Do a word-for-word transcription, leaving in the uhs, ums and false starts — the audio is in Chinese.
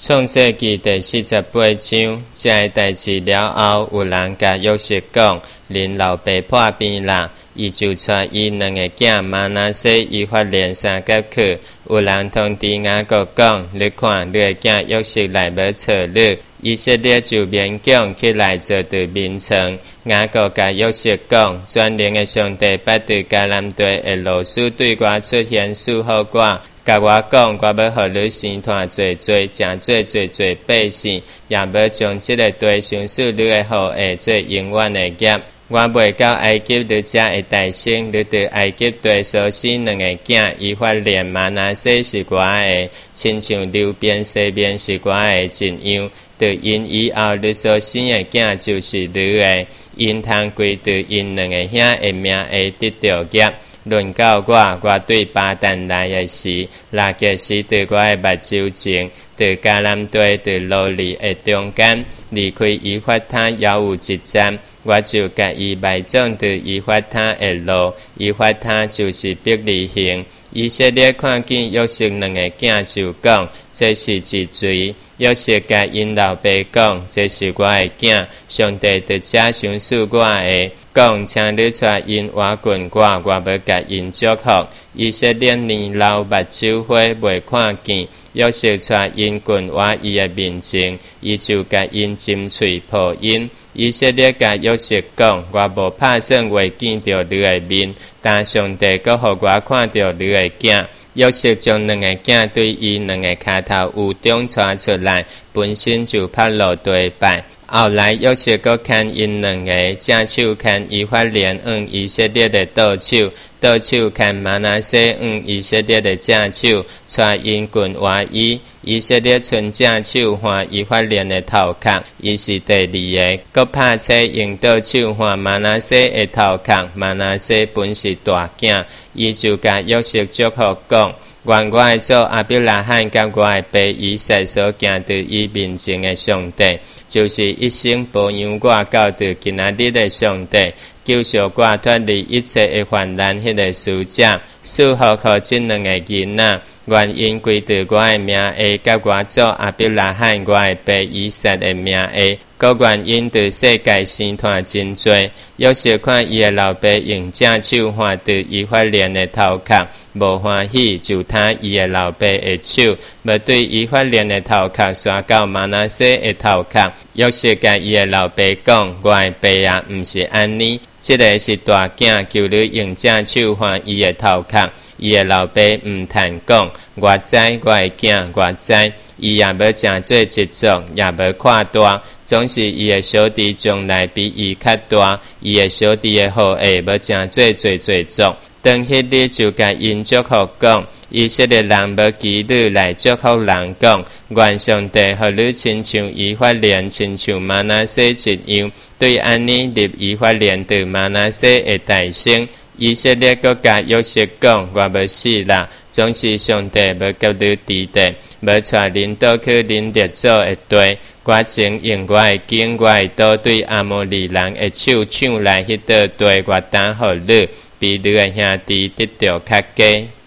创世纪第四十八章，这个代志了后，有人甲约瑟讲：恁老爸破病啦，伊就带伊两个囝玛拿西、以法莲三甲去。有人通知雅各讲：你看，你个囝约瑟来要找你。以色列就勉强起来做对面床。雅各甲约瑟讲：全能的上帝捌伫迦南地的老师对我出现祝福我。甲我讲，我要互你生团做做，诚做做做百姓，也要将这个地上属你的后裔做永远的业。我袂到埃及你遮的大生，你伫埃及地所生两个囝，以法莲、玛拿西是我的，亲像流边西边是我的一样。对因以后你所生的囝就是你的，因通归对因两个兄的名会得到业。论到我，我对巴旦来的时，拉结时对我的目睭前，对迦南地对罗里的中间，离开以法他也有一站，我就甲伊埋葬伫以法他的路，以法他就是伯利恒。以色列看见约瑟两个囝就讲：这是一罪。约瑟甲因老爸讲：这是我的囝，上帝伫遮赏赐我的。讲，请你带因活近我，我要甲因祝福。以色列年老目睭花袂看见，约瑟带因近活伊的面前，伊就甲因尖喙破因。以色列甲约瑟讲：我无拍算会见到你的面，但上帝阁互我看到你的囝。约瑟将两个囝对伊两个骹头有中带出来，本身就趴落地拜。后来约瑟阁牵因两个，正手牵以法莲往以色列的倒手，倒手牵玛拿西往以色列的正手，带因近活伊。以色列剩正手换以法莲的头壳，伊是第二个。阁拍车用倒手换玛拿西的头壳，玛拿西本是大囝，伊就甲约瑟祝福讲：愿我的祖亚伯拉罕甲我的爸以撒所行伫伊面前的上帝，就是一生保佑我到伫今仔日的上帝，救赎我脱离一切的患难，迄个使者，赐福互这两个囡仔。愿因归伫我的名下，甲我祖亚伯拉罕我的爸以撒的名下，各愿因伫世界生团真多。约瑟看伊的老爸用正手换伫以法莲的头壳，无欢喜，就摊伊的老爸的手，要对以法莲的头壳刷到玛拿西的头壳。约瑟甲伊的老爸讲：我的爸啊，毋是安尼，这个是大囝，求你用正手换伊的头壳。伊的老爸毋趁讲：我知我的囝，我知。伊也要诚做一族，也要看大，总是伊的小弟将来比伊较大，伊的小弟的后裔要诚做做做族。当迄日就甲因祝福讲：以色列人要基律来祝福人讲：愿上帝互你亲像以法莲、亲像玛拿西一样，对安尼立以法莲对玛拿西的大生。以色列阁甲约瑟讲：我要死啦，总是上帝要给你治地，要带恁倒去恁列祖的地。我曾用我的剑，我的刀对阿摩利人的手抢来迄道地，我等互你，比你的兄弟得到较佳。